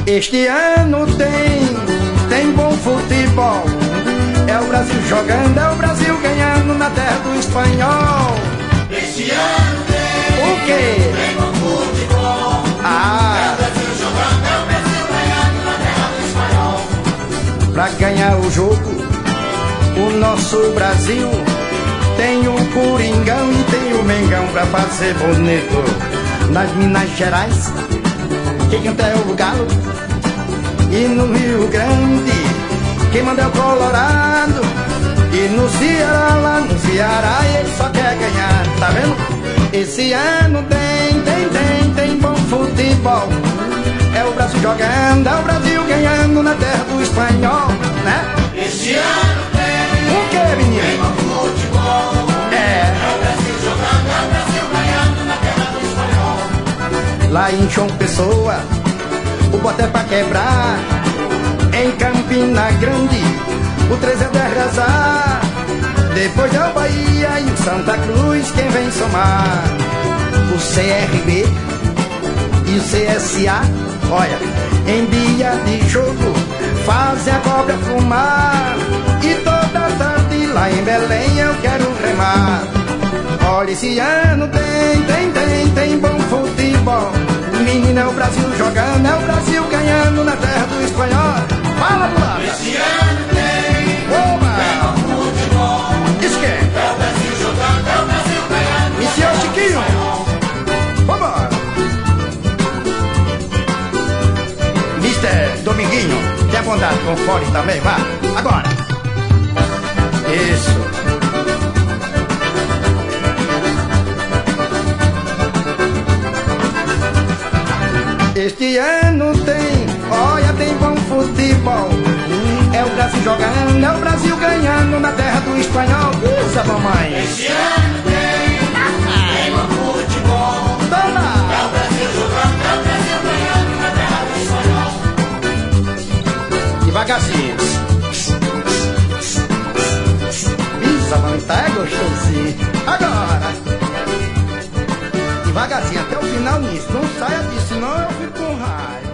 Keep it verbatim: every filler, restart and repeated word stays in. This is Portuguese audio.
Este ano tem, tem bom futebol. É o Brasil jogando, é o Brasil ganhando na terra do espanhol. Este ano tem, o quê? Tem bom futebol. Ah. É o Brasil jogando, é o Brasil ganhando na terra do espanhol. Pra ganhar o jogo, o nosso Brasil tem o Coringão e tem o Mengão pra fazer bonito. Nas Minas Gerais, quem canta é o Galo. E no Rio Grande, quem manda é o Colorado. E no Ceará, lá no Ceará, ele só quer ganhar, tá vendo? Esse ano tem, tem, tem, tem bom futebol. É o Brasil jogando, é o Brasil ganhando na terra do espanhol, né? Esse ano tem, o que, menino? Tem bom futebol. É. É o Brasil jogando, é o Brasil ganhando na terra do espanhol. Lá em João Pessoa, o bote é pra quebrar. Em Campina Grande, o três é de arrasar. Depois é o Bahia e o Santa Cruz quem vem somar. O C R B e o C S A, olha, em dia de jogo fazem a cobra fumar. E toda tarde lá em Belém eu quero remar. Olha, esse ano tem, tem, tem, tem bom futebol. Menino, é o Brasil jogando, é o Brasil ganhando na terra do espanhol. Fala, mulata! Esse ano tem, Oba! Tem bom futebol. Isso que é? É o Brasil jogando, é o Brasil ganhando. Esse é o Chiquinho! Vambora! mister Dominguinho, tem bondade com o fole também, vá! Agora! Isso! Este ano tem, olha, tem bom futebol. É o Brasil jogando, é o Brasil ganhando na terra do espanhol. Usa, mamãe. Este ano tem, tem bom futebol. Toma. É o Brasil jogando, é o Brasil ganhando na terra do espanhol. Devagarzinho. Isa, mamãe, tá gostosinho. Agora. Devagarzinho, até o final nisso. Não saia disso, senão eu fico com raiva.